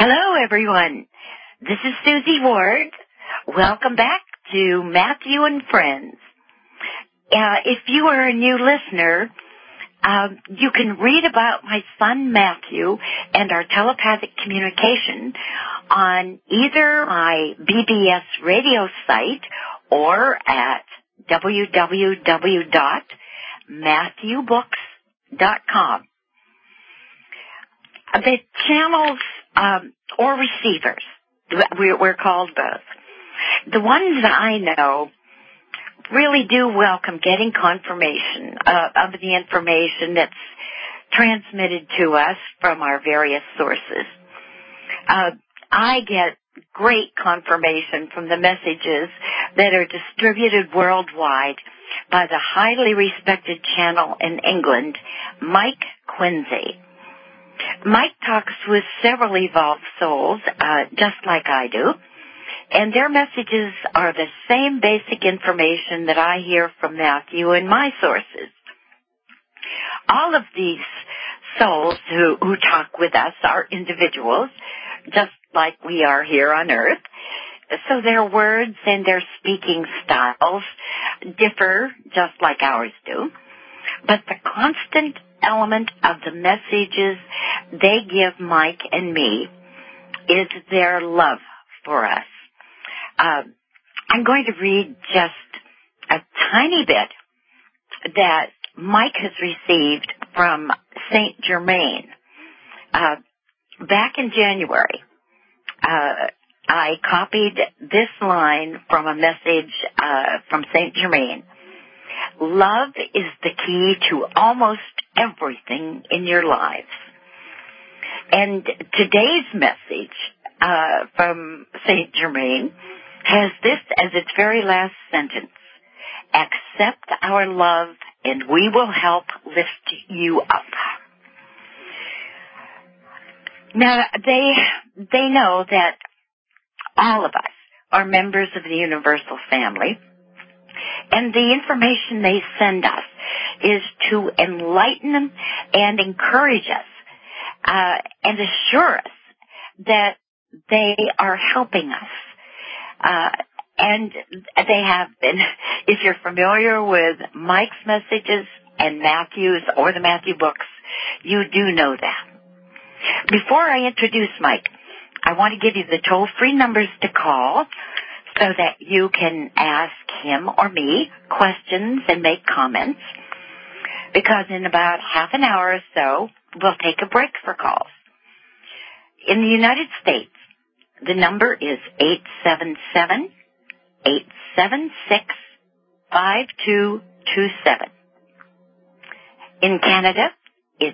Hello, everyone. This is Susie Ward. Welcome back to Matthew and Friends. If you are a new listener, you can read about my son Matthew and our telepathic communication on either my BBS radio site or at www.matthewbooks.com. The channels or receivers, we're called both. The ones that I know really do welcome getting confirmation of the information that's transmitted to us from our various sources. I get great confirmation from the messages that are distributed worldwide by the highly respected channel in England, Mike Quincy. Mike talks with several evolved souls, just like I do, and their messages are the same basic information that I hear from Matthew and my sources. All of these souls who talk with us are individuals, just like we are here on Earth, so their words and their speaking styles differ just like ours do, but the constant element of the messages they give Mike and me is their love for us. I'm going to read just a tiny bit that Mike has received from Saint Germain. Back in January, I copied this line from a message from Saint Germain. Love is the key to almost everything in your lives. And today's message from Saint Germain has this as its very last sentence. Accept our love and we will help lift you up. Now, they know that all of us are members of the universal family, and the information they send us is to enlighten and encourage us and assure us that they are helping us. And they have been. If you're familiar with Mike's messages and Matthew's or the Matthew books, you do know that. Before I introduce Mike, I want to give you the toll-free numbers to call so that you can ask him or me questions and make comments, because in about half an hour or so, we'll take a break for calls. In the United States, the number is 877-876-5227. In Canada, it's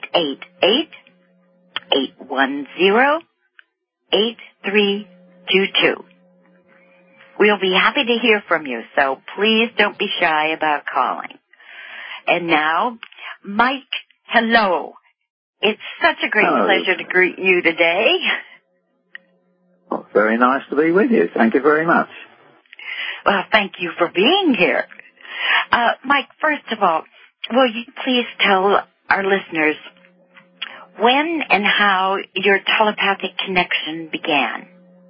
888-810-8322. We'll be happy to hear from you, so please don't be shy about calling. And now, Mike, hello. It's such a great pleasure to greet you today. Well, very nice to be with you. Thank you very much. Well, thank you for being here. Mike, first of all, will you please tell our listeners when and how your telepathic connection began?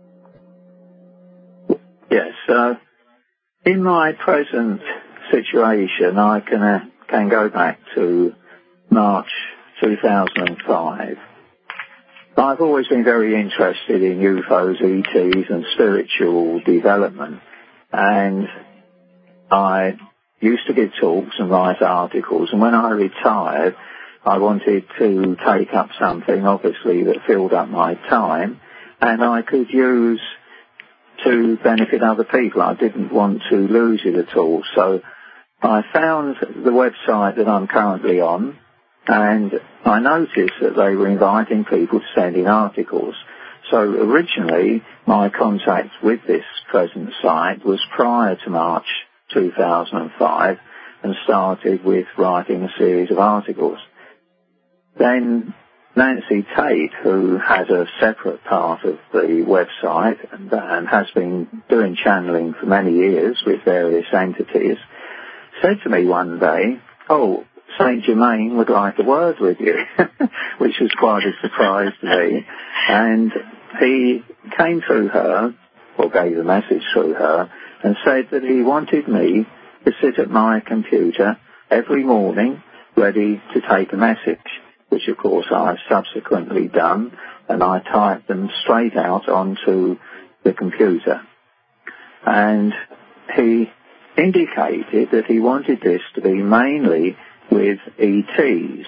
Yes. In my present situation, I can go back to March 2005. I've always been very interested in UFOs, ETs, and spiritual development, and I used to give talks and write articles, and when I retired, I wanted to take up something, obviously, that filled up my time, and I could use to benefit other people. I didn't want to lose it at all, so I found the website that I'm currently on, and I noticed that they were inviting people to send in articles. So originally, my contact with this present site was prior to March 2005 and started with writing a series of articles. Then Nancy Tate, who has a separate part of the website and has been doing channeling for many years with various entities, said to me one day, "Oh, Saint Germain would like a word with you, which was quite a surprise to me. And he came through her, or gave a message through her, and said that he wanted me to sit at my computer every morning ready to take a message, which of course I've subsequently done, and I typed them straight out onto the computer. And he indicated that he wanted this to be mainly with ETs.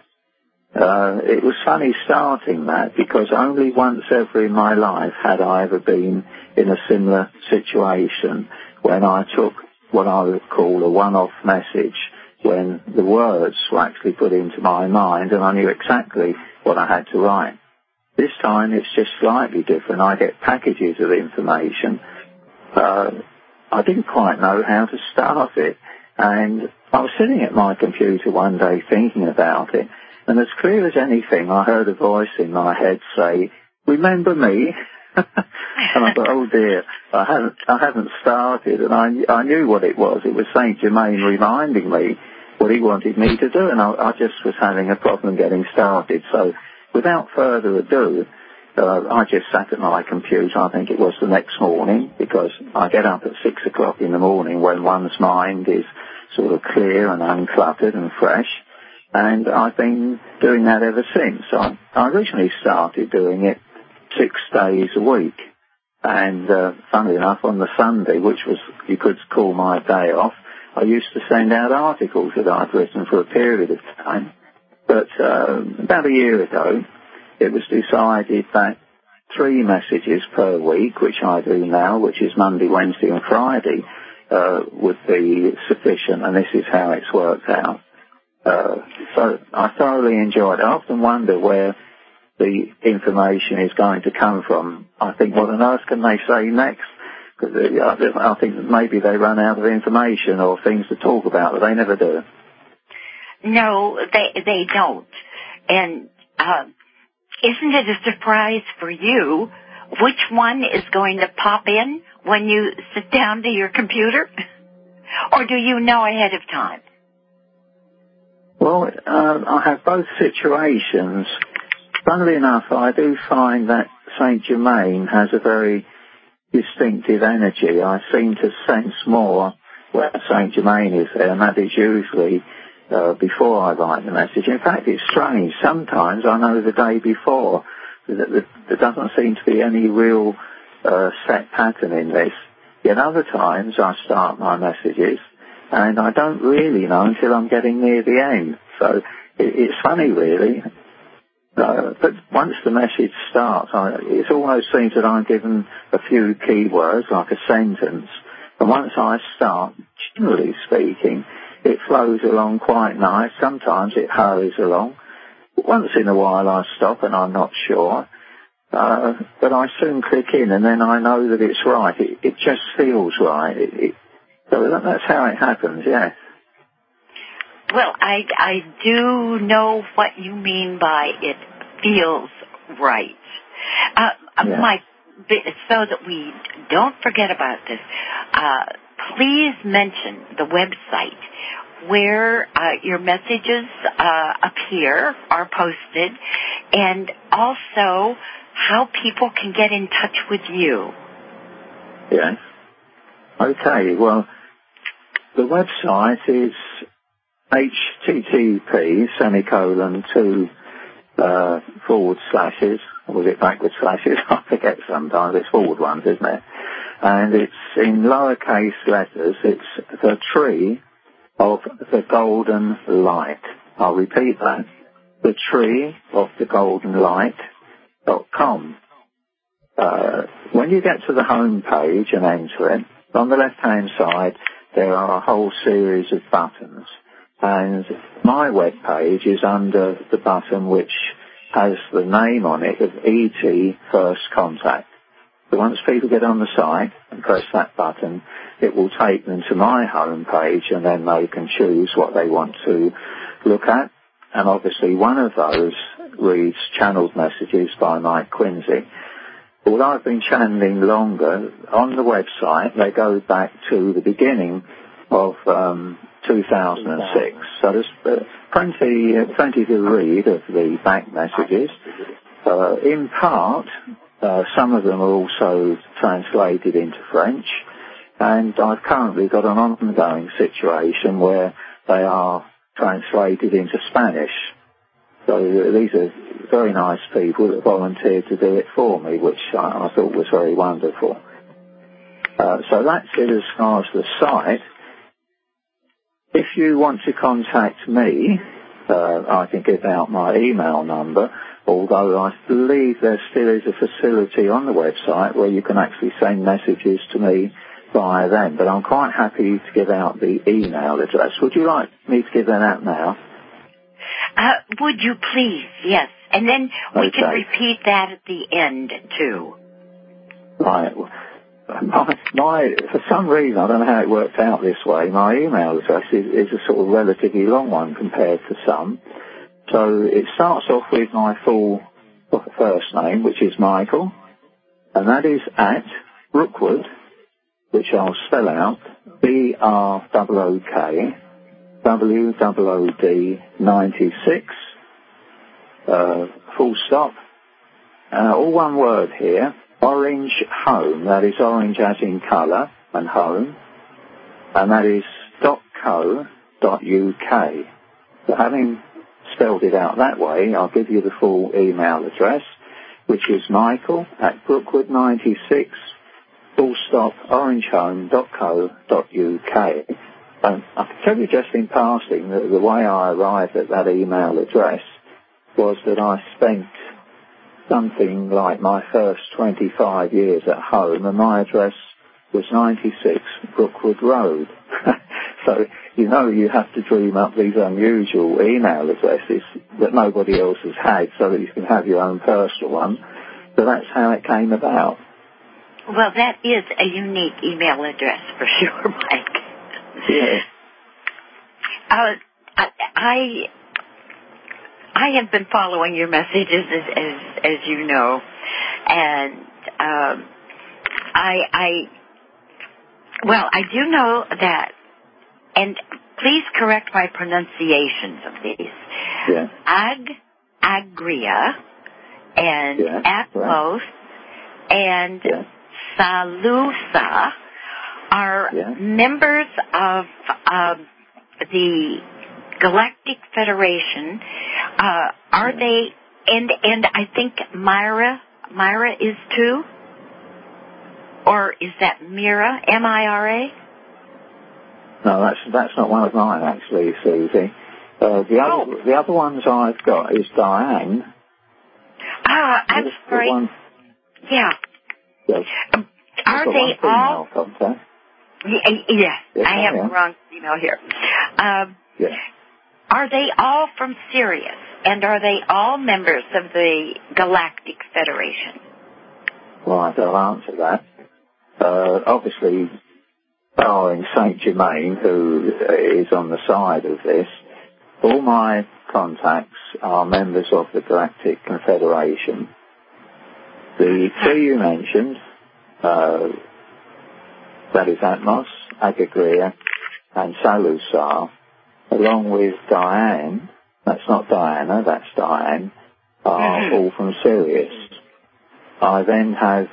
It was funny starting that, because only once ever in my life had I ever been in a similar situation when I took what I would call a one-off message, when the words were actually put into my mind and I knew exactly what I had to write. This time it's just slightly different. I get packages of information. I didn't quite know how to start it, and I was sitting at my computer one day thinking about it, and as clear as anything I heard a voice in my head say, "Remember me?" And I thought, oh dear, I haven't started, and I knew what it was. It was Saint Germain reminding me what he wanted me to do, and I just was having a problem getting started. So without further ado, I just sat at my computer. I think it was the next morning, because I get up at 6 o'clock in the morning when one's mind is sort of clear and uncluttered and fresh. And I've been doing that ever since. I originally started doing it 6 days a week. And funnily enough, on the Sunday, which was, you could call my day off, I used to send out articles that I'd written for a period of time. But about a year ago, it was decided that 3 messages per week, which I do now, which is Monday, Wednesday and Friday, would be sufficient, and this is how it's worked out. So I thoroughly enjoyed it. I often wonder where the information is going to come from. I think, what on earth can they say next? Because I think that maybe they run out of information or things to talk about, but they never do. No, they don't. And isn't it a surprise for you which one is going to pop in when you sit down to your computer? Or do you know ahead of time? Well, I have both situations. Funnily enough, I do find that Saint Germain has a very distinctive energy. I seem to sense more where Saint Germain is there, and that is usually before I write the message. In fact, it's strange. Sometimes I know the day before. There doesn't seem to be any real set pattern in this. Yet other times I start my messages and I don't really know until I'm getting near the end. So it's funny, really. But once the message starts, it almost seems that I'm given a few key words, like a sentence. And once I start, generally speaking, it flows along quite nice. Sometimes it hurries along. Once in a while I stop and I'm not sure. But I soon click in and then I know that it's right. It just feels right. So that's how it happens, yes. Well, I do know what you mean by it feels right. Yeah. So that we don't forget about this, please mention the website where your messages appear, are posted, and also how people can get in touch with you. Yes. Okay, well, the website is http://, or was it backward slashes? I forget sometimes. It's forward ones, isn't it? And it's in lowercase letters. It's the tree of the golden light. I'll repeat that. The tree of the golden light.com. When you get to the home page and enter it, on the left-hand side, there are a whole series of buttons. And my web page is under the button which has the name on it of ET First Contact. So once people get on the site and press that button, it will take them to my home page, and then they can choose what they want to look at. And obviously one of those reads Channeled Messages by Mike Quincy. Although I've been channeling longer, on the website they go back to the beginning of 2006. So there's plenty to read of the back messages. In part, some of them are also translated into French, and I've currently got an ongoing situation where they are translated into Spanish. So these are very nice people that volunteered to do it for me, which I thought was very wonderful. So that's it as far as the site. If you want to contact me, I can give out my email number, although I believe there still is a facility on the website where you can actually send messages to me via them. But I'm quite happy to give out the email address. Would you like me to give that out now? Would you please? Yes. And then we can repeat that at the end, too. Right. For some reason, I don't know how it worked out this way, my email address is a sort of relatively long one compared to some. So it starts off with my full first name, which is Michael, and that is at Brookwood, which I'll spell out, BROOK, WOOD 96, full stop, all one word here, Orange Home, that is orange as in colour and home, and that is .co.uk. So having spelled it out that way, I'll give you the full email address, which is Michael at Brookwood 96, full stop, orangehome.co.uk. I can tell you just in passing that the way I arrived at that email address was that I spent something like my first 25 years at home, and my address was 96 Brookwood Road. So, you have to dream up these unusual email addresses that nobody else has had so that you can have your own personal one. So that's how it came about. Well, that is a unique email address for sure, Mike. Yeah. I have been following your messages as you know, and I do know that, and please correct my pronunciations of these. Yeah. Agria and Atmos and Salusa are members of the Galactic Federation. Are they? And I think Myra is too, or is that Mira? M-I-R-A? No, that's not one of mine actually, Susie. The other ones I've got is Diane. I'm sorry. Yeah. Yes. Are they all? Contact. Yes, I have the wrong email here. Are they all from Sirius, and are they all members of the Galactic Federation? Right, I'll answer that. Obviously, barring Saint Germain, who is on the side of this, all my contacts are members of the Galactic Confederation. The two you mentioned, that is Atmos, Agagria, and Salusar, along with Diane, that's not Diana, that's Diane, are all from Sirius. I then have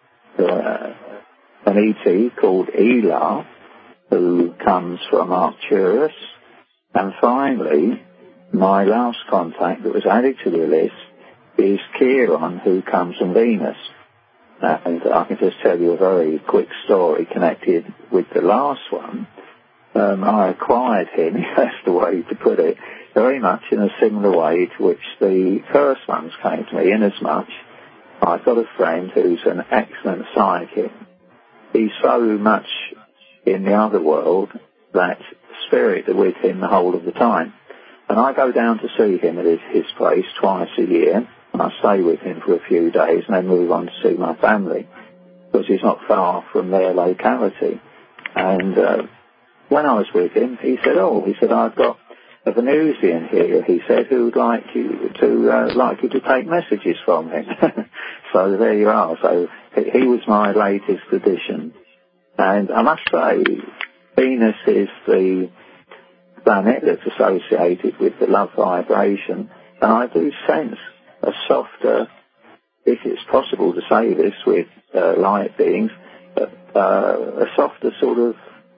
an ET called Elar, who comes from Arcturus, and finally, my last contact that was added to the list is Chiron, who comes from Venus. And I can just tell you a very quick story connected with the last one. I acquired him, that's the way to put it, very much in a similar way to which the first ones came to me, inasmuch I've got a friend who's an excellent psychic. He's so much in the other world that spirit are with him the whole of the time. And I go down to see him at his place twice a year, and I stay with him for a few days and then move on to see my family, because he's not far from their locality. And when I was with him, he said, I've got a Venusian here, he said, who would like you to take messages from him. So there you are. So he was my latest addition. And I must say, Venus is the planet that's associated with the love vibration, and I do sense a softer, if it's possible to say this with light beings, a softer sort of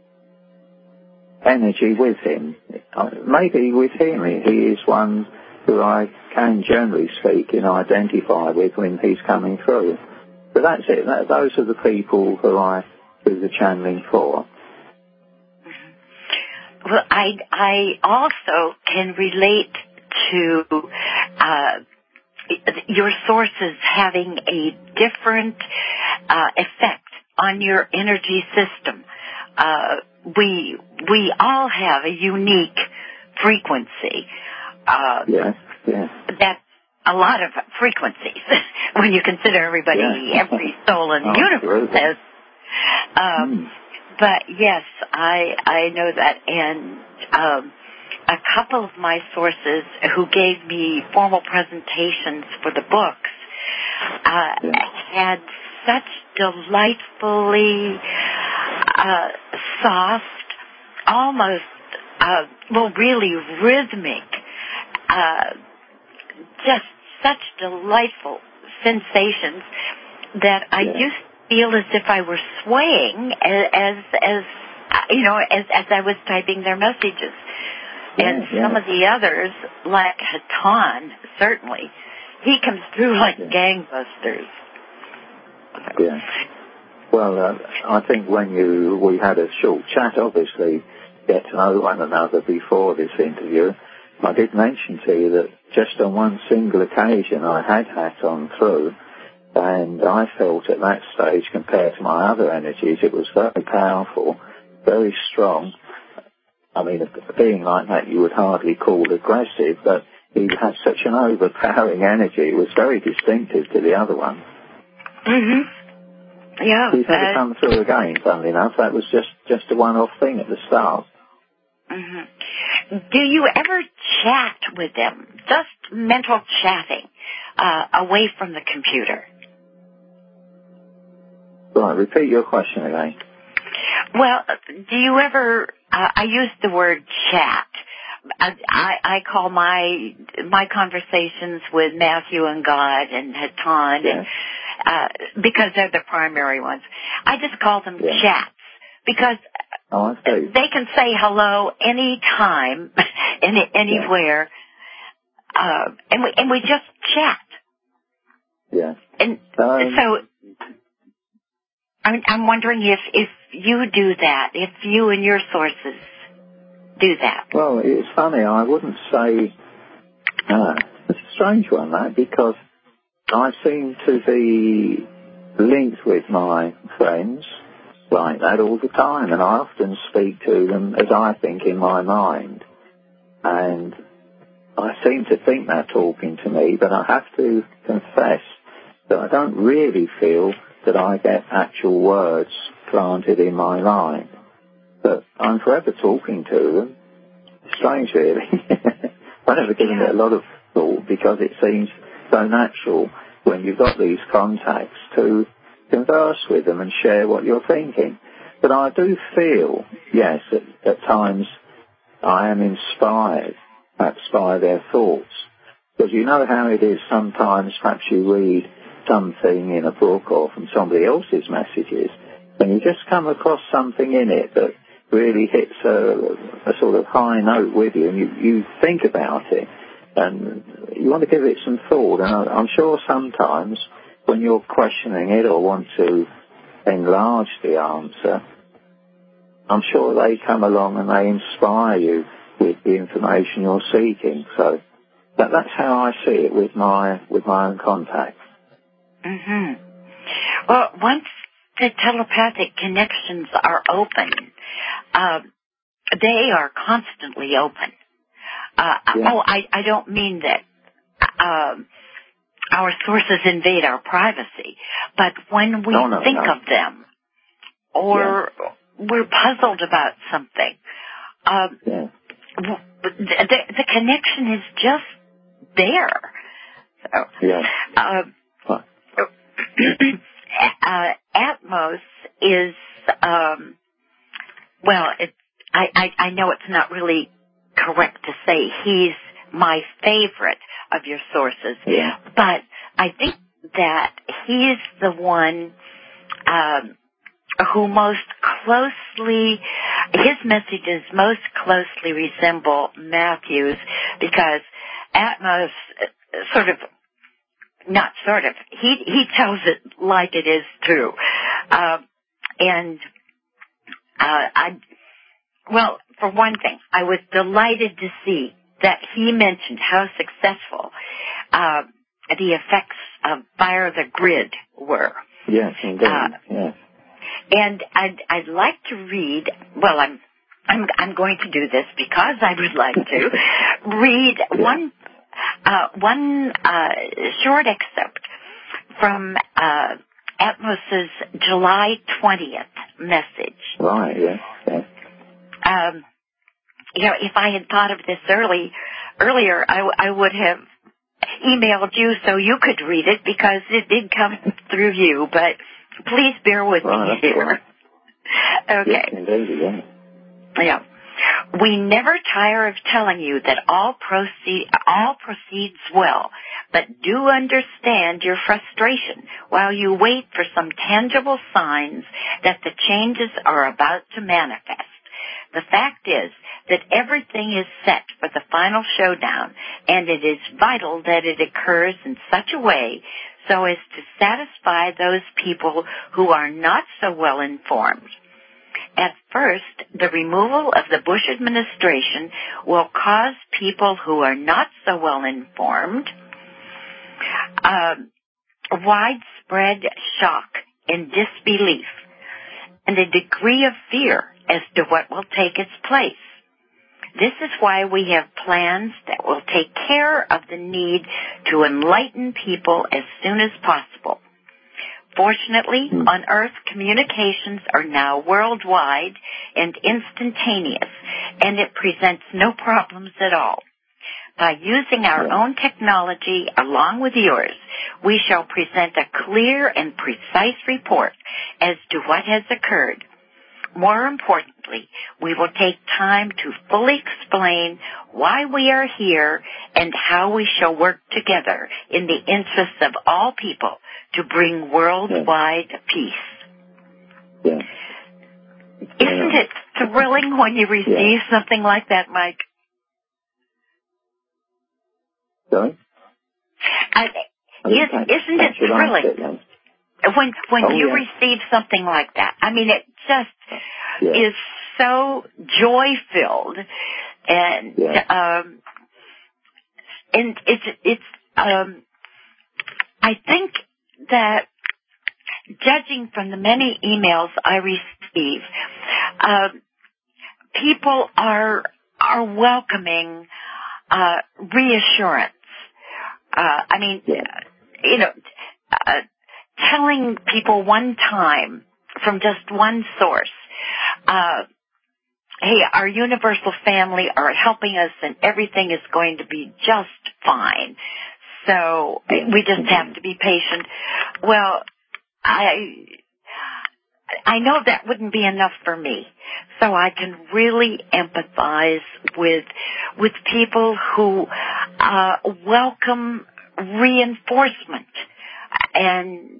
energy with him. Maybe with him, he is one who I can generally speak and identify with when he's coming through. But that's it. Those are the people who I do the channeling for. Well, I also can relate to your sources having a different effect on your energy system. We all have a unique frequency. Yes. That's a lot of frequencies when you consider everybody, every soul in the universe has. But yes, I know that, and a couple of my sources who gave me formal presentations for the books had such delightfully soft, almost really rhythmic, just such delightful sensations that I used to feel as if I were swaying as I was typing their messages. And some of the others, like Hatan, certainly, he comes through like gangbusters. Yeah. Well, I think when we had a short chat, obviously, get to know one another before this interview, I did mention to you that just on one single occasion I had Hatan through, and I felt at that stage, compared to my other energies, it was very powerful, very strong. I mean, a being like that you would hardly call aggressive, but he had such an overpowering energy. It was very distinctive to the other one. Yeah. He's never come through again, funnily enough. That was just a one-off thing at the start. Do you ever chat with them? Just mental chatting, away from the computer? Right, repeat your question again. Well, do you ever, I use the word chat. I call my conversations with Matthew and God and Hatan, because they're the primary ones. I just call them chats, because they can say hello anytime, anywhere, and we just chat. Yeah. And so I'm wondering if you do that, if you and your sources do that. Well, it's funny. I wouldn't say it's a strange one, that, because I seem to be linked with my friends like that all the time, and I often speak to them as I think in my mind. And I seem to think they're talking to me, but I have to confess that I don't really feel that I get actual words planted in my mind. But I'm forever talking to them. Strange, really. I've never given it a lot of thought, because it seems so natural when you've got these contacts to converse with them and share what you're thinking. But I do feel, yes, at times I am inspired, perhaps by their thoughts. Because you know how it is, sometimes perhaps you read something in a book or from somebody else's messages, and you just come across something in it that really hits a sort of high note with you, and you think about it, and you want to give it some thought. And I'm sure sometimes when you're questioning it or want to enlarge the answer, I'm sure they come along and they inspire you with the information you're seeking. So that's how I see it with my own contacts. Well, once the telepathic connections are open, they are constantly open. I don't mean that our sources invade our privacy, but when we think of them, or we're puzzled about something, the connection is just there. Atmos is well, I know it's not really correct to say he's my favorite of your sources, but I think that he's the one who most closely, his messages most closely resemble Matthew's, because Atmos he tells it like it is true. For one thing, I was delighted to see that he mentioned how successful the effects of Fire the Grid were. Yes, indeed. Yes. And I'd like to read. Well, I'm going to do this because I would like to read one short excerpt from Atmos's July 20th message. Right. Yes. Yes. If I had thought of this earlier, I would have emailed you so you could read it, because it did come through you, but please bear with me here. Right. Okay. Yes, indeed, yes. Yeah. We never tire of telling you that all proceeds well, but do understand your frustration while you wait for some tangible signs that the changes are about to manifest. The fact is that everything is set for the final showdown, and it is vital that it occurs in such a way so as to satisfy those people who are not so well informed. At first, the removal of the Bush administration will cause people who are not so well informed widespread shock and disbelief, and a degree of fear as to what will take its place. This is why we have plans that will take care of the need to enlighten people as soon as possible. Fortunately, on Earth, communications are now worldwide and instantaneous, and it presents no problems at all. By using our own technology along with yours, we shall present a clear and precise report as to what has occurred. More importantly, we will take time to fully explain why we are here and how we shall work together in the interests of all people to bring worldwide peace. Yes. Isn't it thrilling when you receive something like that, Mike? Sorry? Isn't it thrilling when you receive something like that? I mean, it just is so joy-filled, and it's I think that, judging from the many emails I receive, people are welcoming reassurance. Telling people one time from just one source, hey, our universal family are helping us and everything is going to be just fine. So we just have to be patient. Well, I know that wouldn't be enough for me. So I can really empathize with people who welcome reinforcement. And,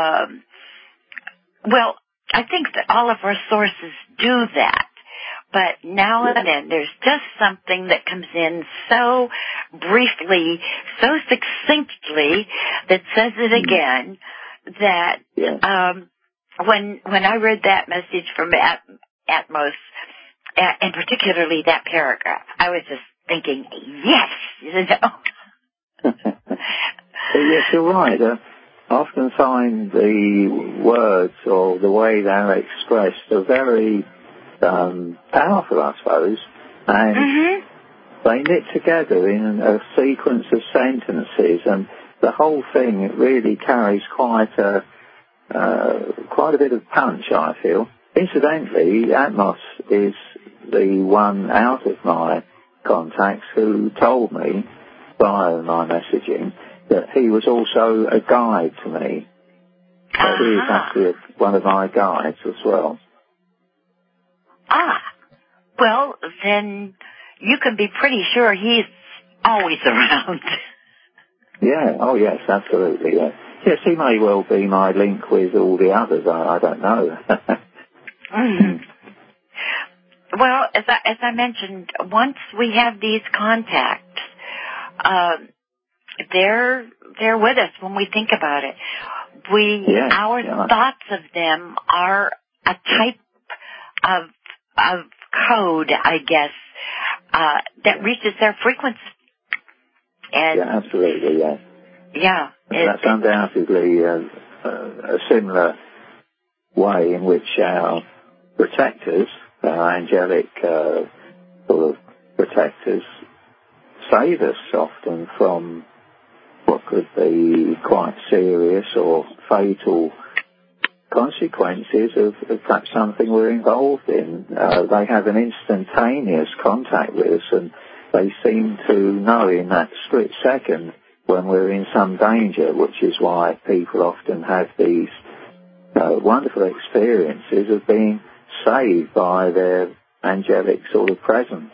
I think that all of our sources do that. But now and then there's just something that comes in so briefly, so succinctly, that says it again, that when I read that message from Atmos, and particularly that paragraph, I was just thinking, yes, Yes, you're right. I often find the words or the way they're expressed are very powerful, I suppose, and they knit together in a sequence of sentences, and the whole thing really carries quite a bit of punch, I feel. Incidentally, Atmos is the one out of my contacts who told me via my messaging that he was also a guide to me. So he is actually one of my guides as well. Well, then you can be pretty sure he's always around. Yeah, oh yes, absolutely, yes. Yes, he may well be my link with all the others, I don't know. Mm. Well, as I mentioned, once we have these contacts, they're with us when we think about it. Our thoughts of them are a type of code, I guess, that reaches their frequency. And yeah, absolutely, yes. Yeah. That's undoubtedly a similar way in which our protectors, our angelic sort of protectors, save us often from what could be quite serious or fatal consequences of perhaps something we're involved in. They have an instantaneous contact with us, and they seem to know in that split second when we're in some danger, which is why people often have these wonderful experiences of being saved by their angelic sort of presence.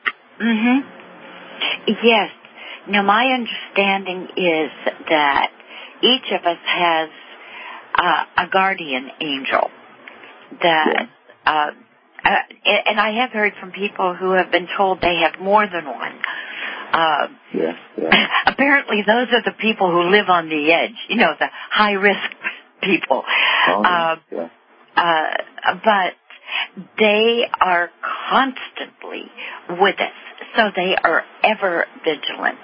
Mm-hmm. Yes. Now, my understanding is that each of us has a guardian angel that, and I have heard from people who have been told they have more than one. Apparently, those are the people who live on the edge, the high-risk people. But they are constantly with us, so they are ever vigilant.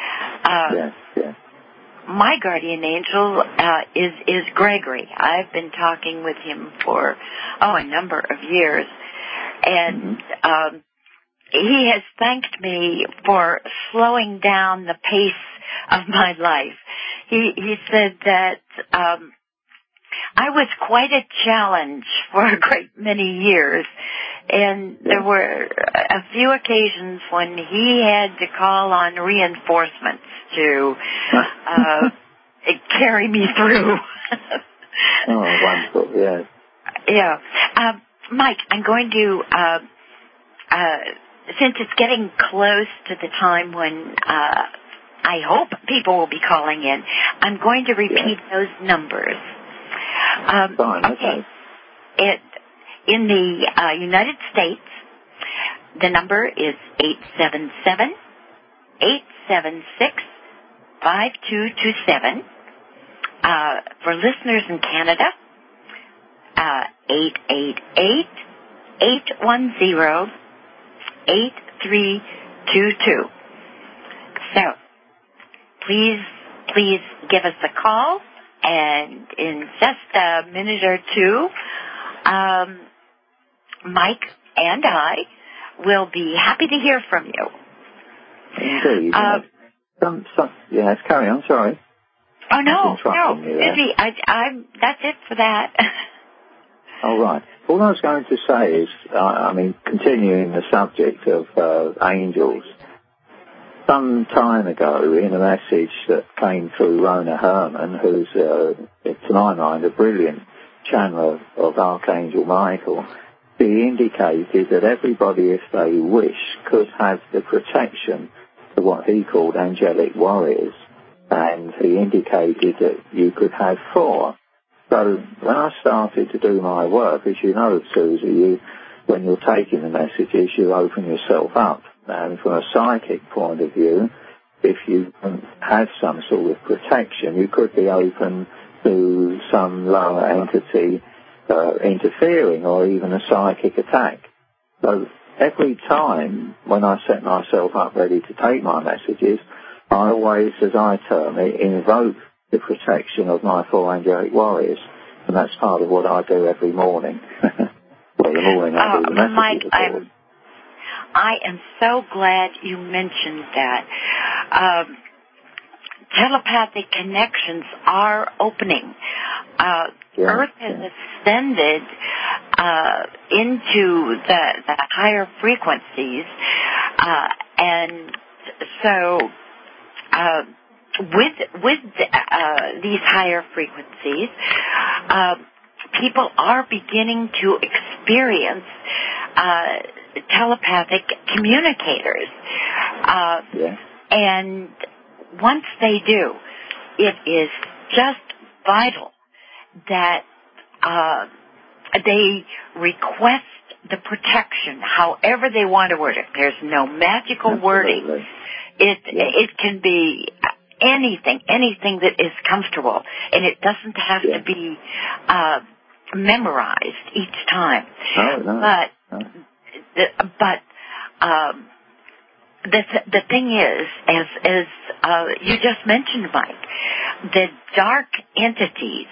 My guardian angel is Gregory. I've been talking with him for a number of years, and he has thanked me for slowing down the pace of my life. He said that I was quite a challenge for a great many years, and there were a few occasions when he had to call on reinforcements to carry me through. Oh, wonderful, yes. Yeah. Mike, I'm going to, since it's getting close to the time when I hope people will be calling in, I'm going to repeat those numbers. Fine, okay. In the United States, the number is 877-876-5227. For listeners in Canada, 888-810-8322. So, please give us a call, and in just a minute or two, Mike and I will be happy to hear from you. Indeed. Yes, carry on, sorry. Oh, no. Busy. That's it for that. All right. All I was going to say is, continuing the subject of angels, some time ago in a message that came through Rona Herman, who's, to my mind, a brilliant channeler of Archangel Michael, he indicated that everybody, if they wish, could have the protection of what he called angelic warriors. And he indicated that you could have 4. So when I started to do my work, as you know, Susie, when you're taking the messages, you open yourself up. And from a psychic point of view, if you have some sort of protection, you could be open to some lower entity interfering or even a psychic attack. So every time when I set myself up ready to take my messages, I always, as I term it, invoke the protection of my 4 angelic warriors. And that's part of what I do every morning. Well, the morning I do the messages, Mike, of course. I am so glad you mentioned that. Telepathic connections are opening. Earth has ascended into the higher frequencies, and so with these higher frequencies, people are beginning to experience telepathic communicators. And once they do, it is just vital that they request the protection, however they want to word it. There's no magical wording. It can be anything that is comfortable, and it doesn't have to be memorized each time. But the thing is, as you just mentioned, Mike, the dark entities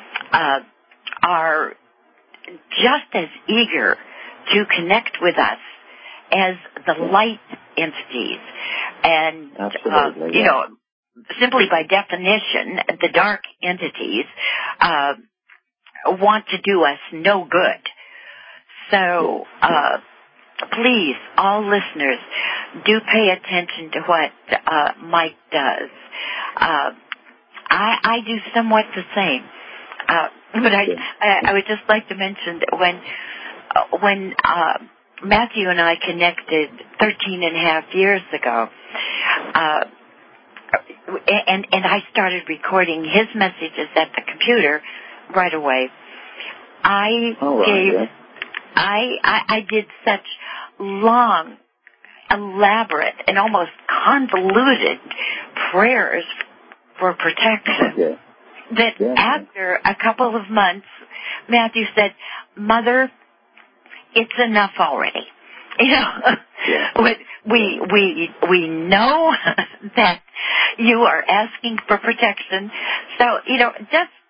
are just as eager to connect with us as the light entities. And, you know, simply by definition, the dark entities want to do us no good. So, please, all listeners, do pay attention to what Mike does. I do somewhat the same. But I would just like to mention that when Matthew and I connected 13 and a half years ago, and I started recording his messages at the computer right away, I did such long, elaborate, and almost convoluted prayers for protection that after a couple of months, Matthew said, "Mother, it's enough already." You know, we know that you are asking for protection, so you know,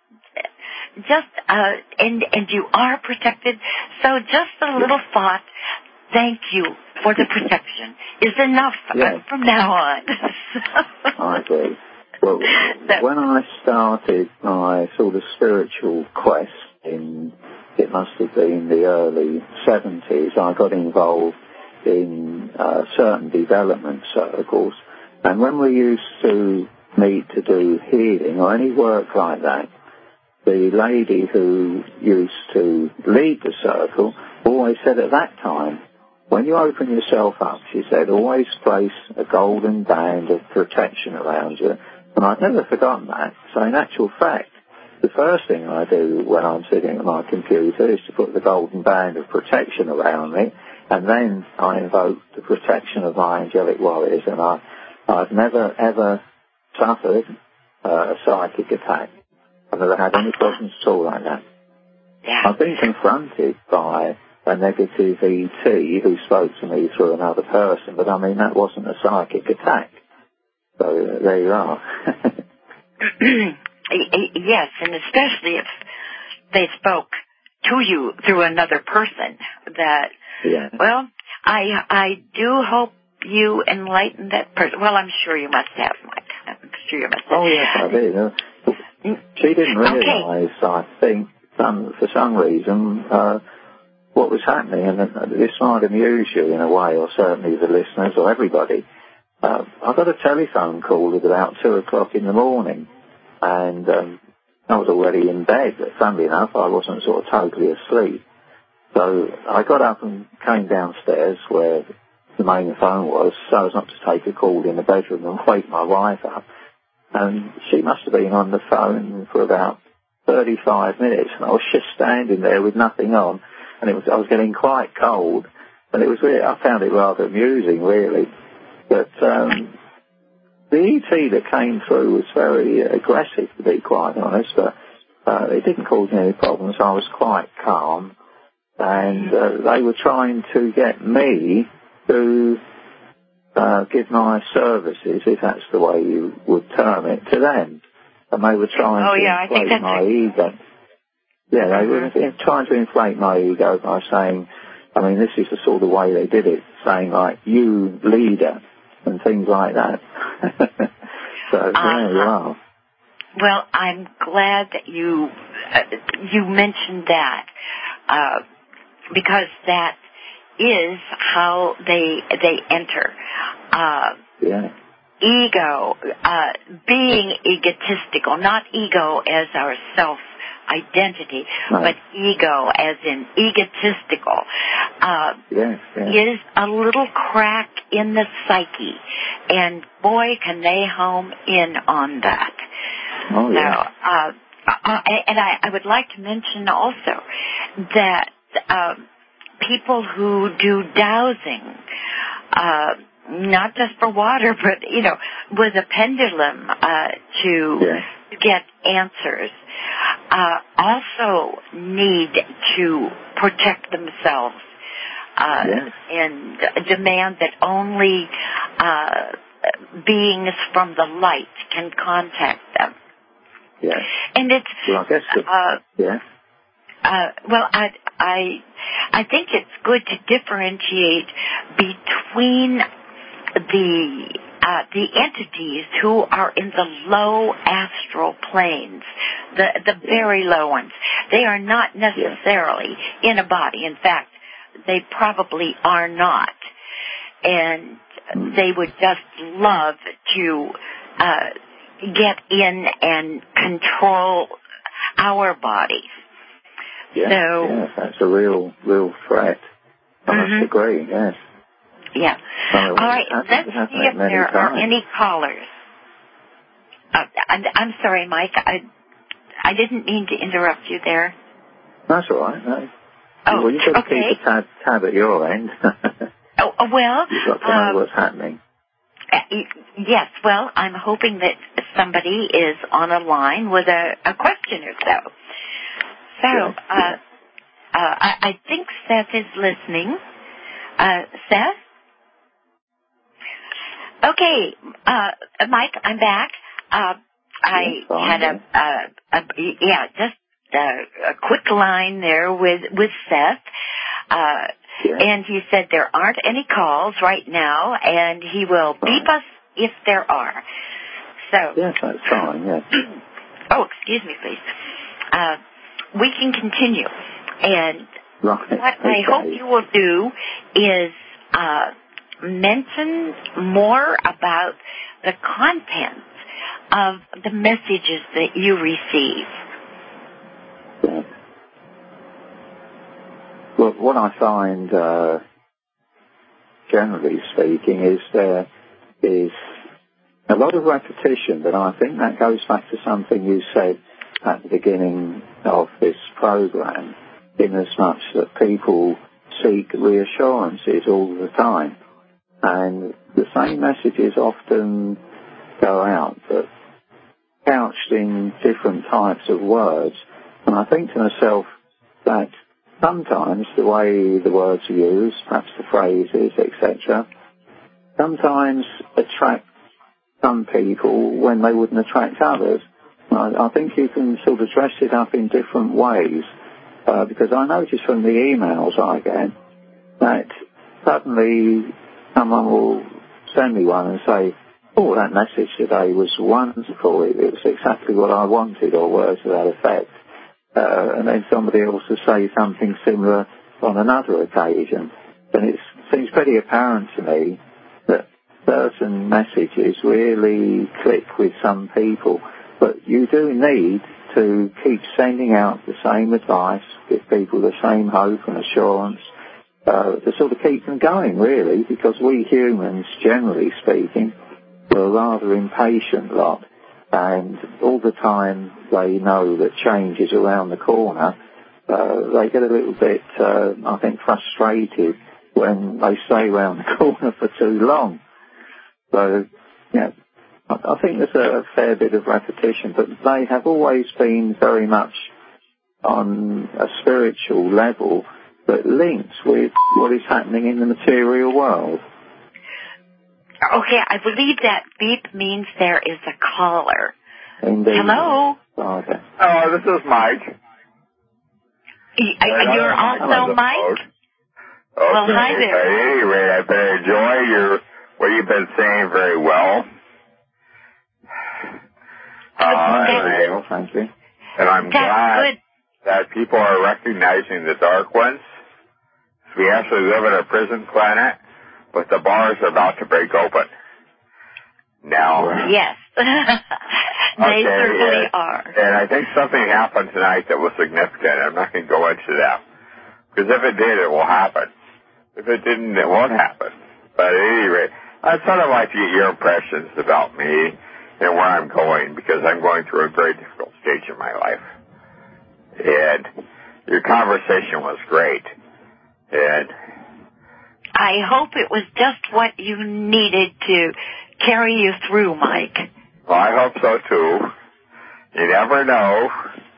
and you are protected. So just a little thought. Thank you for the protection is enough from now on. I agree. Well, when I started my sort of spiritual quest it must have been the early 70s, I got involved in certain development circles. And when we used to meet to do healing or any work like that, the lady who used to lead the circle always said at that time, when you open yourself up, she said, always place a golden band of protection around you. And I've never forgotten that. So in actual fact, the first thing I do when I'm sitting at my computer is to put the golden band of protection around me, and then I invoke the protection of my angelic warriors, and I've never, ever suffered a psychic attack. I've never had any problems at all like that. Yeah. I've been confronted by a negative ET who spoke to me through another person, but I mean, that wasn't a psychic attack. So there you are. Yes, and especially if they spoke to you through another person. That, well, I do hope you enlighten that person. Well, I'm sure you must have, Mike. I'm sure you must have. Oh, yes, I did. She didn't realize, I think, for some reason, what was happening, and this might amuse you in a way, or certainly the listeners, or everybody. I got a telephone call at about 2 o'clock in the morning, and I was already in bed, but funnily enough, I wasn't sort of totally asleep. So I got up and came downstairs where the main phone was, so as not to take a call in the bedroom and wake my wife up. And she must have been on the phone for about 35 minutes, and I was just standing there with nothing on, and I was getting quite cold, and it was really, I found it rather amusing, really. But the ET that came through was very aggressive, to be quite honest, but it didn't cause me any problems. I was quite calm, and they were trying to get me to give my services, if that's the way you would term it, to them. And they were trying to inflate my ego. Yeah, they were trying to inflate my ego by saying, I mean, this is the sort of way they did it, saying like, you leader, and things like that. So there you are. Well, I'm glad that you mentioned that, because that is how they enter. Ego, being egotistical, not ego as our self identity, no. but ego, as in egotistical, is a little crack in the psyche. And boy, can they home in on that. Oh, yeah. So, and I would like to mention also that people who do dowsing, not just for water, but, with a pendulum to get answers, also need to protect themselves and demand that only beings from the light can contact them. Yes. And it's well, I guess well, I think it's good to differentiate between the entities who are in the low astral planes, the very low ones. They are not necessarily in a body. In fact, they probably are not. And they would just love to get in and control our bodies. Yes, that's a real threat. I must agree, yes. Yeah. All right, let's see if there are any callers. I'm sorry, Mike. I didn't mean to interrupt you there. That's all right. No. Well, you've got to keep a tab at your end. Well... You've got to know what's happening. Yes, well, I'm hoping that somebody is on a line with a question or so. So, I think Seth is listening. Seth? Okay, Mike, I'm back. I had just a quick line there with Seth. And he said there aren't any calls right now, and he will beep us if there are. So yes, that's fine. Yes. Oh, excuse me, please. We can continue, and what I hope you will do is mention more about the contents of the messages that you receive. Yes. Well, what I find, generally speaking, is there is a lot of repetition, but I think that goes back to something you said at the beginning of this program, in as much that people seek reassurances all the time. And the same messages often go out, but couched in different types of words. And I think to myself that sometimes the way the words are used, perhaps the phrases, etc., sometimes attract some people when they wouldn't attract others. I think you can sort of dress it up in different ways, because I notice from the emails I get that suddenly someone will send me one and say, oh, that message today was wonderful, it was exactly what I wanted, or words to that effect. And then somebody else will say something similar on another occasion. And it seems pretty apparent to me that certain messages really click with some people. But you do need to keep sending out the same advice, give people the same hope and assurance, to sort of keep them going, really, because we humans, generally speaking, are a rather impatient lot. And all the time they know that change is around the corner, they get a little bit, I think, frustrated when they stay around the corner for too long. So, yeah, I think there's a fair bit of repetition, but they have always been very much on a spiritual level, but linked with what is happening in the material world. Okay, I believe that beep means there is a caller. Indeed. Hello? Oh, okay. Oh, this is Mike. You're also Mike? Okay. Well, hi there. Anyway, I've been enjoying what you've been saying very well. Thank you. And I'm glad that people are recognizing the dark ones. We actually live in a prison planet, but the bars are about to break open. Now. Yes. They certainly are. And I think something happened tonight that was significant. I'm not going to go into that. Because if it did, it will happen. If it didn't, it won't happen. But at any rate, I'd sort of like to get your impressions about me and where I'm going, because I'm going through a very difficult stage in my life. And your conversation was great. And I hope it was just what you needed to carry you through, Mike. Well, I hope so, too. You never know.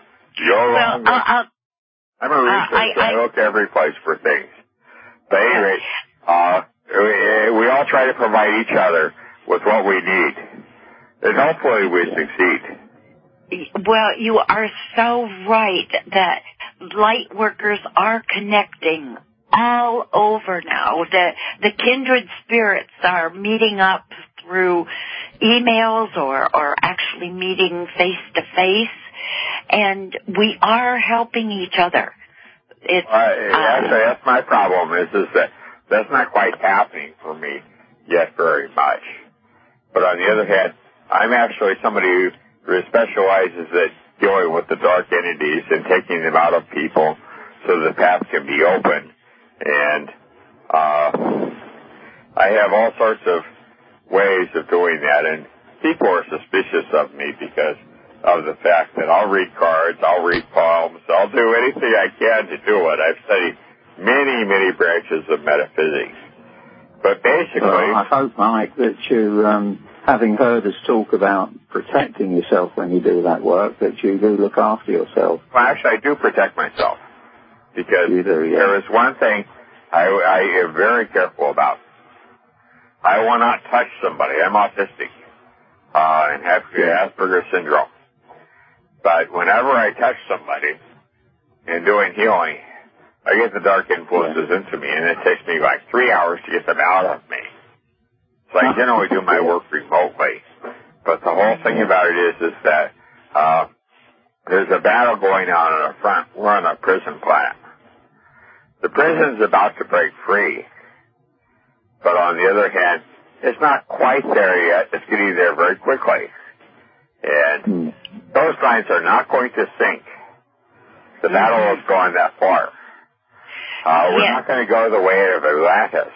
I'm a researcher. I look every place for things. But anyway, we all try to provide each other with what we need. And hopefully we succeed. Well, you are so right that light workers are connecting all over now. The kindred spirits are meeting up through emails or actually meeting face to face, and we are helping each other. Actually, that's my problem is that that's not quite happening for me yet very much. But on the other hand, I'm actually somebody who specializes at dealing with the dark entities and taking them out of people so the path can be open. And I have all sorts of ways of doing that, and people are suspicious of me because of the fact that I'll read cards, I'll read palms, I'll do anything I can to do it. I've studied many, many branches of metaphysics. But basically... Well, I hope, Mike, that you, having heard us talk about protecting yourself when you do that work, that you do look after yourself. Well, actually, I do protect myself. Because you do, yeah. There is one thing I am very careful about. I will not touch somebody. I'm autistic and have Asperger's syndrome. But whenever I touch somebody in doing healing, I get the dark influences into me, and it takes me like 3 hours to get them out of me. So I generally do my work remotely. But the whole thing about it is that there's a battle going on in the front. We're on a prison planet. The prison's about to break free. But on the other hand, it's not quite there yet. It's getting there very quickly. And those lines are not going to sink. The battle has gone that far. We're not going to go the way of Atlantis.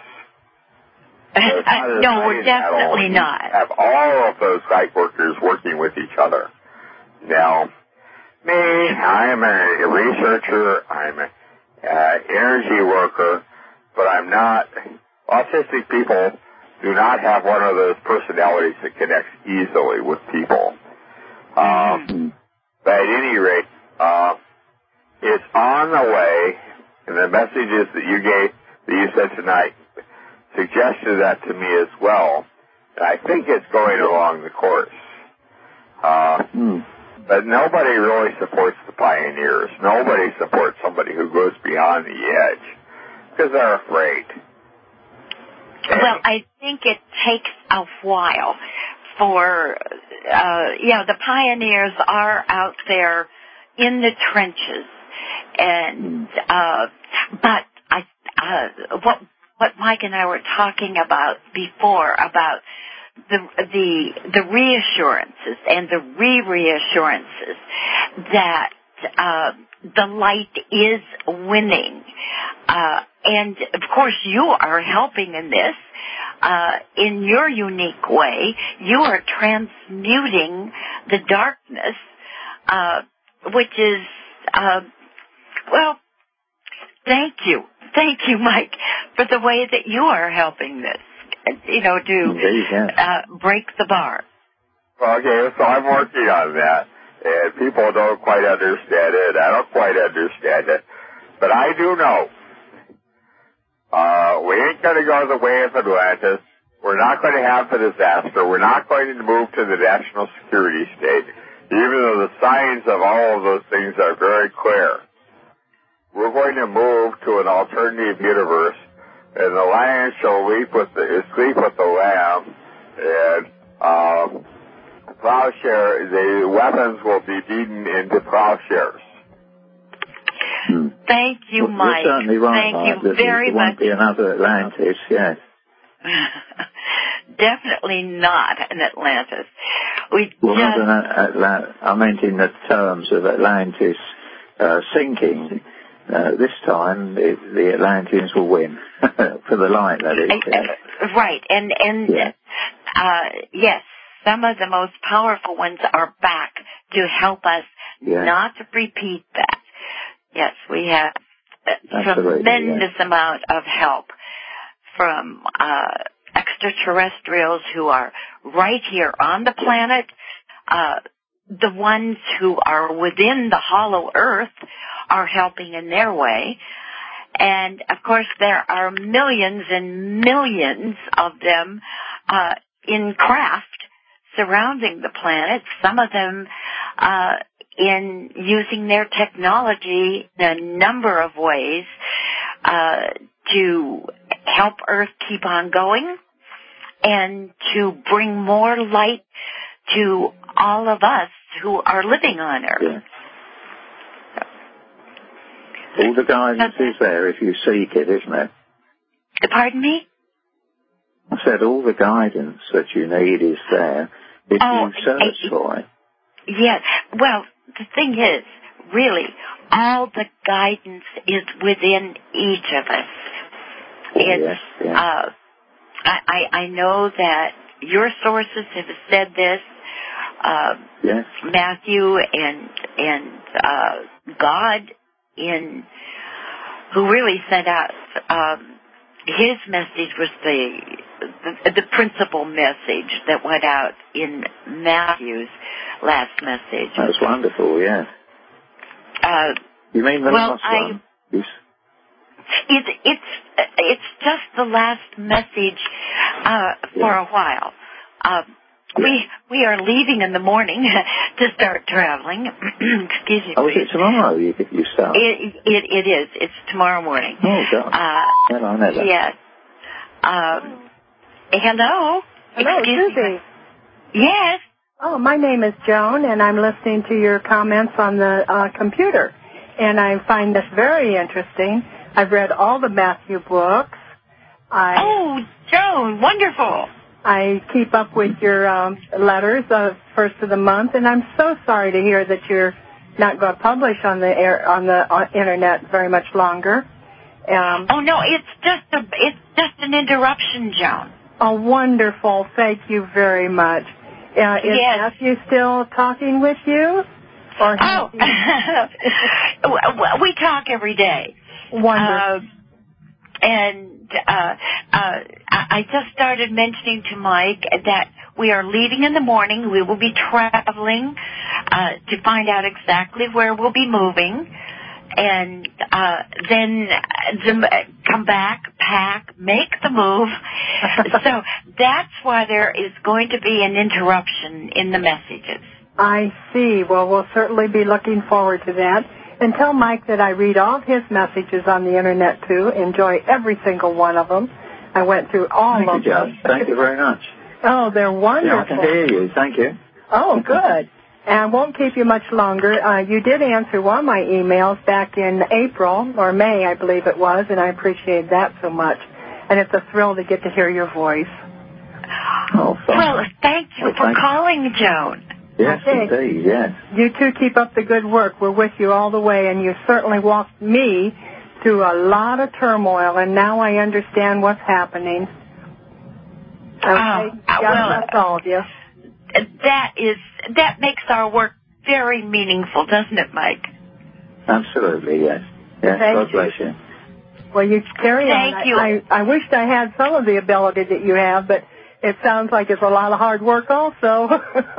No, we're definitely not. Have all of those light workers working with each other. Now, me, I'm a researcher, I'm an energy worker, but I'm not. Autistic people do not have one of those personalities that connects easily with people. But at any rate, it's on the way, and the messages that you said tonight suggested that to me as well. And I think it's going along the course. But nobody really supports the pioneers. Nobody supports somebody who goes beyond the edge because they're afraid. Well, I think it takes a while for, the pioneers are out there in the trenches. And, what Mike and I were talking about before, about the reassurances and the reassurances that the light is winning. And, of course, you are helping in this. In your unique way, you are transmuting the darkness, which is, thank you. Thank you, Mike, for the way that you are helping this, to break the bar. Okay, so I'm working on that, and people don't quite understand it. I don't quite understand it. But I do know. We ain't going to go the way of Atlantis. We're not going to have the disaster. We're not going to move to the national security state, even though the signs of all of those things are very clear. We're going to move to an alternative universe, and the lion shall sleep with the lamb, and plowshare, the weapons will be beaten into plowshares. Thank you, Mike. You're certainly right, Thank you very much. Won't be another Atlantis, yes. Definitely not an Atlantis. I meant in the terms of Atlantis sinking. This time, the Atlanteans will win for the light, that is. Right, and yes, some of the most powerful ones are back to help us not to repeat that. Yes, we have a tremendous amount of help from extraterrestrials who are right here on the planet. The ones who are within the hollow earth are helping in their way. And, of course, there are millions and millions of them in craft surrounding the planet, some of them in using their technology in a number of ways to help Earth keep on going and to bring more light to all of us who are living on Earth. Yeah. All the guidance is there if you seek it, isn't it? Pardon me? I said all the guidance that you need is there if you search for it. Yes. Well, the thing is, really, all the guidance is within each of us. I know that your sources have said this. Matthew and God who really sent out his message was the principal message that went out in Matthew's last message. That was wonderful, yeah. You mean the last one? It's just the last message for a while. We are leaving in the morning to start traveling. Excuse me. Oh, is it tomorrow you start? It is. It's tomorrow morning. Oh, God. I know that. Yes. Hello. Hello, Susie. Yes. Oh, my name is Joan, and I'm listening to your comments on the computer. And I find this very interesting. I've read all the Matthew books. Joan, wonderful. I keep up with your letters first of the month, and I'm so sorry to hear that you're not going to publish on the internet very much longer. No, it's just an interruption, Joan. Oh, wonderful! Thank you very much. Is Matthew still talking with you? We talk every day. Wonderful. I just started mentioning to Mike that we are leaving in the morning. We will be traveling to find out exactly where we'll be moving, and then come back, pack, make the move. So that's why there is going to be an interruption in the messages. I see. Well, we'll certainly be looking forward to that. And tell Mike that I read all his messages on the Internet, too. Enjoy every single one of them. I went through all of them. Thank you very much. Oh, they're wonderful. Yeah, I can hear you. Thank you. Oh, good. And I won't keep you much longer. You did answer one of my emails back in April, or May, I believe it was, and I appreciate that so much. And it's a thrill to get to hear your voice. Oh, well, thank you for calling, Joan. Yes, indeed, yes. You two keep up the good work. We're with you all the way, and you certainly walked me through a lot of turmoil, and now I understand what's happening. Okay, God bless all of you. That makes our work very meaningful, doesn't it, Mike? Absolutely, yes. Yes, God bless you. Well, you carry on. Thank you. I wished I had some of the ability that you have, but it sounds like it's a lot of hard work also.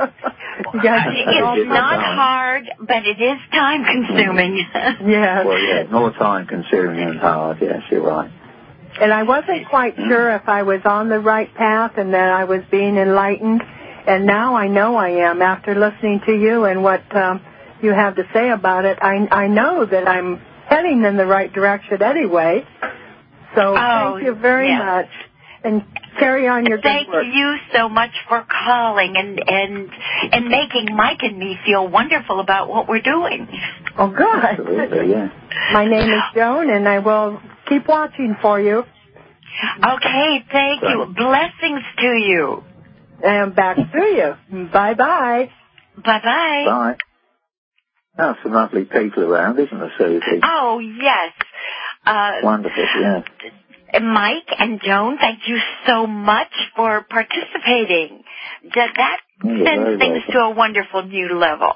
It's not hard, but it is time-consuming. Yes. Well, yeah, more time-consuming than hard. Yes, you're right. And I wasn't quite sure if I was on the right path and that I was being enlightened. And now I know I am. After listening to you and what you have to say about it, I know that I'm heading in the right direction anyway. So thank you very much. And carry on your good work. Thank you so much for calling and making Mike and me feel wonderful about what we're doing. Oh, good. Absolutely, yeah. My name is Joan, and I will keep watching for you. Okay, thank you. Blessings to you. And back to you. Bye-bye. Bye-bye. Bye. Oh, some lovely people around, isn't there, Susie? Oh, yes. Wonderful, yeah. Mike and Joan, thank you so much for participating. That sends things to a wonderful new level.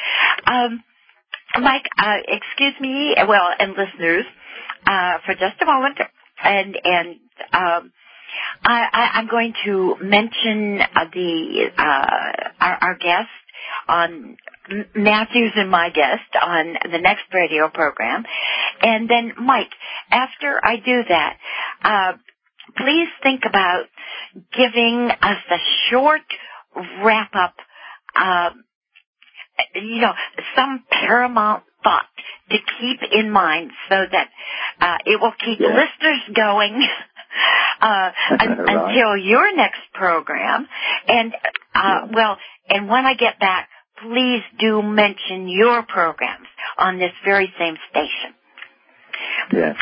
Mike, excuse me, and listeners, for just a moment, and I'm going to mention our guest on Matthews and my guest on the next radio program. And then, Mike, after I do that, please think about giving us a short wrap-up, some paramount thought to keep in mind so that it will keep listeners going until your next program. And, and when I get back, please do mention your programs on this very same station. Yes.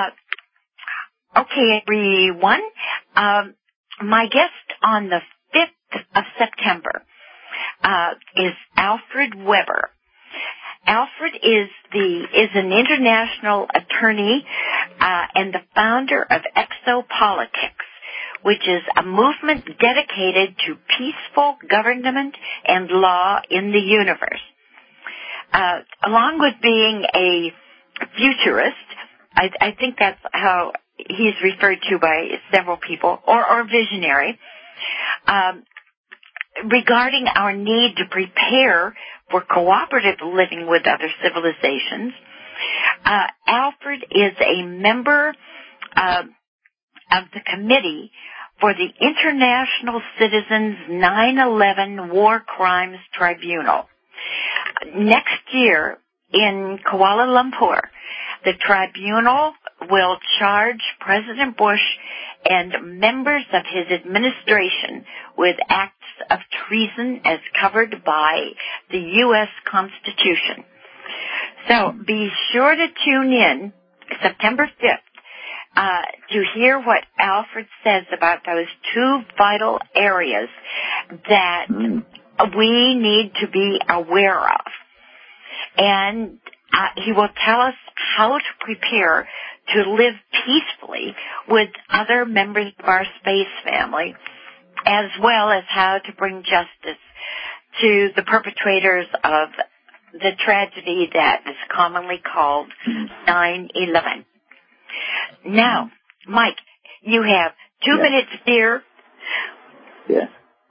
Okay, everyone. My guest on the 5th of September is Alfred Weber. Alfred is an international attorney and the founder of Exopolitics, which is a movement dedicated to peaceful government and law in the universe. Along with being a futurist, I think that's how he's referred to by several people, or visionary, regarding our need to prepare for cooperative living with other civilizations. Alfred is a member of the committee for the International Citizens 9/11 War Crimes Tribunal. Next year in Kuala Lumpur, the tribunal will charge President Bush and members of his administration with acts of treason as covered by the U.S. Constitution. So be sure to tune in September 5th to hear what Alfred says about those two vital areas that we need to be aware of. And he will tell us how to prepare to live peacefully with other members of our space family, as well as how to bring justice to the perpetrators of the tragedy that is commonly called 9/11. Now, Mike, you have 2 minutes here. Yes.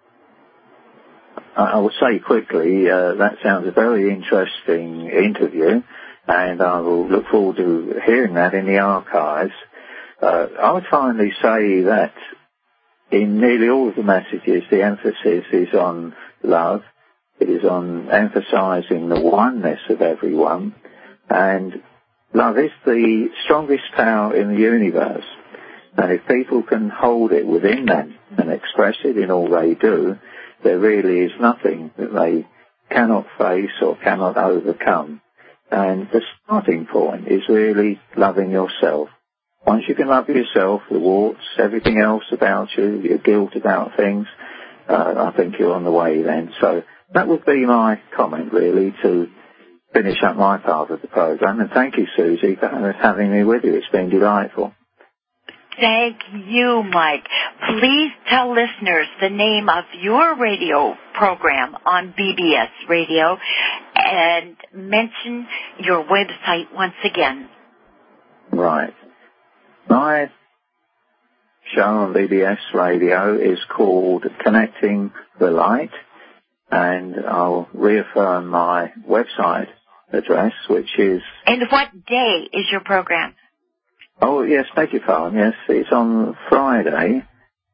I will say quickly, that sounds a very interesting interview, and I will look forward to hearing that in the archives. I would finally say that in nearly all of the messages, the emphasis is on love. It is on emphasizing the oneness of everyone, and love is the strongest power in the universe. And if people can hold it within them and express it in all they do, there really is nothing that they cannot face or cannot overcome. And the starting point is really loving yourself. Once you can love yourself, the warts, everything else about you, your guilt about things, I think you're on the way then. So that would be my comment, really, to finish up my part of the program. And thank you, Susie, for having me with you. It's been delightful. Thank you, Mike. Please tell listeners the name of your radio program on BBS Radio and mention your website once again. Right. My show on BBS Radio is called Connecting the Light, and I'll reaffirm my website address, which is... And what day is your program? Oh, yes, beg your pardon, yes. It's on Friday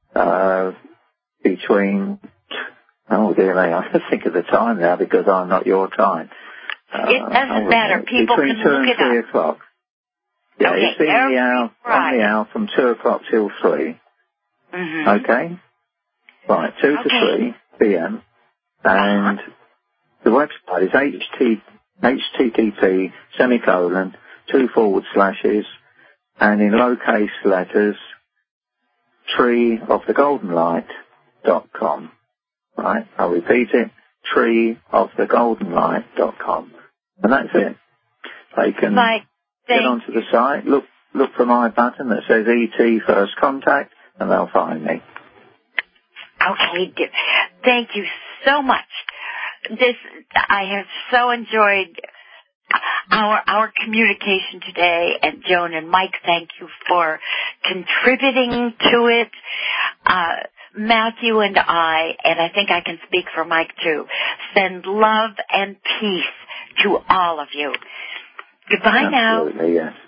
between... Oh, dear me, I have to think of the time now because I'm not your time. It doesn't matter. People can look it up. Between 2 and 3 o'clock. Yeah, okay, it's on the hour from 2 o'clock till 3. Mm-hmm. Okay? Right, 2 to 3 p.m. And the website is http:// and in lowercase letters, treeofthegoldenlight.com. right? I'll repeat it, treeofthegoldenlight.com. And that's it. They can get onto the site, look for my button that says ET First Contact, and they'll find me. Okay, thank you so much. I have so enjoyed our communication today, and Joan and Mike, thank you for contributing to it. Matthew and I think I can speak for Mike too, send love and peace to all of you. Goodbye now. Absolutely, yes.